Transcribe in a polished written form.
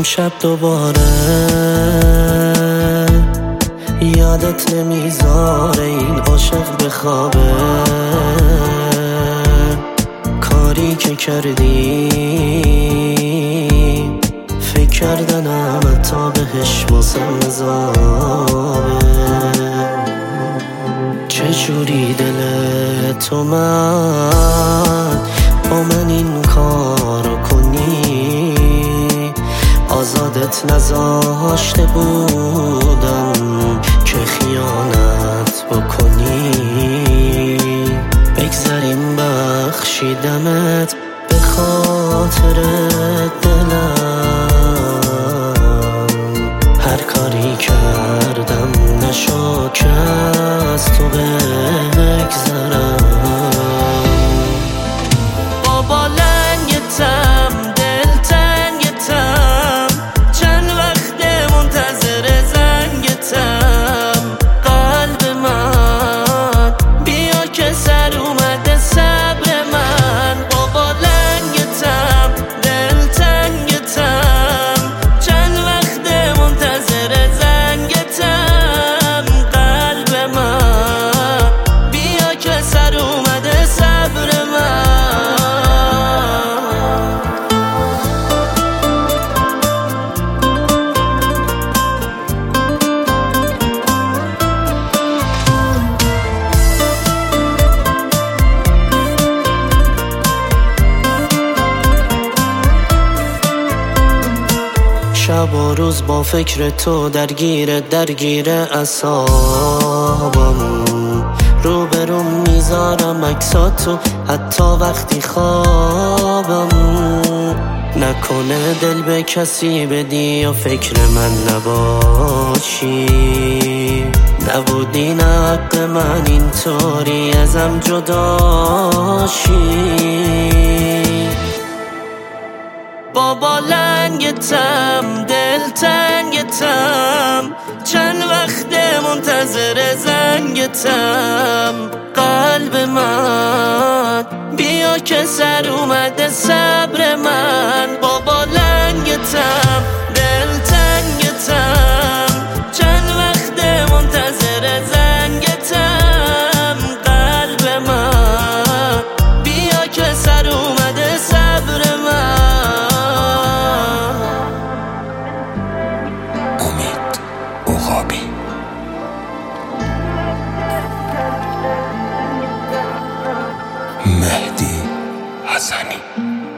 امشب دوباره یادت نمیذاره این عاشق بخوابه. کاری که کردی فکر کردنم حتی بهش واسم عذابه. چجوری دل تو من با من این کارو کنی؟ آزادت نذاشته بودم که خیانت بکنی. بگذاریم بخشیدمت به خاطر دلم. هر کاری کردم نشد که از تو بگذرم. بابا لنگتم دلتنگتم، چند وقت منتظر زنگتم. قلب من بیا که سر اومده صبر من. بابا لنگتم دلتنگتم، چند وقت منتظر زنگتم. قلب من بیا که سر اومده صبر من. شب و روز با فکر تو درگیر اعصابم. روبروم میذارم عکساتو حتی وقتی خوابم. نکنه دل به کسی بدی یا فکر من نباشی. نبودی نه حق من اینطوری ازم جداشی. بابا لنگتم دلتنگتم، چند وقت منتظر زنگتم. قلب من بیا که سر اومده صبر من. بابا لنگتم دلتنگتم، چند وقت منتظر زنگتم. قلب من بیا که سر اومده صبر من. مهدی حسنی.